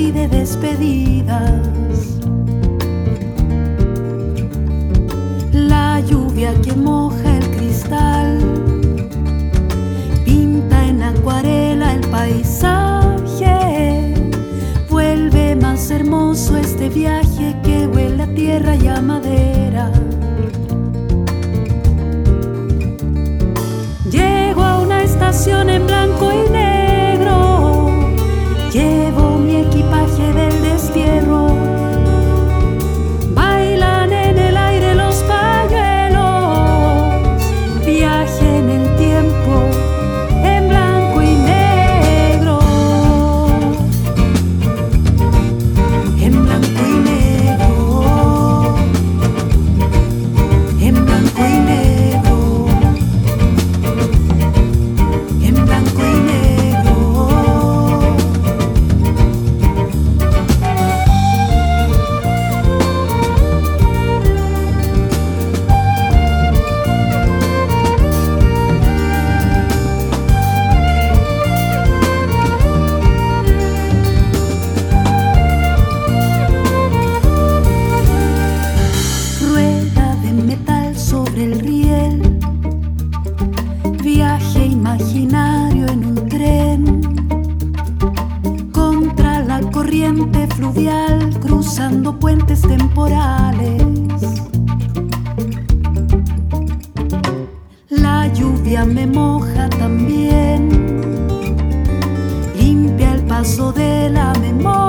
y de despedidas. La lluvia que moja el cristal pinta en acuarela el paisaje. Vuelve más hermoso este viaje que huele a tierra y a madera. Llego a una estación en blanco y negro, llevo mi equipaje del destierro. Bailan en el aire los pañuelos, viaje en el tiempo en blanco y negro. En blanco y negro, en blanco y negro, en blanco y negro. Rueda de metal sobre el riel, viaje imaginario en un tren, contra la corriente fluvial, cruzando puentes temporales. La lluvia me moja también, limpia el paso de la memoria.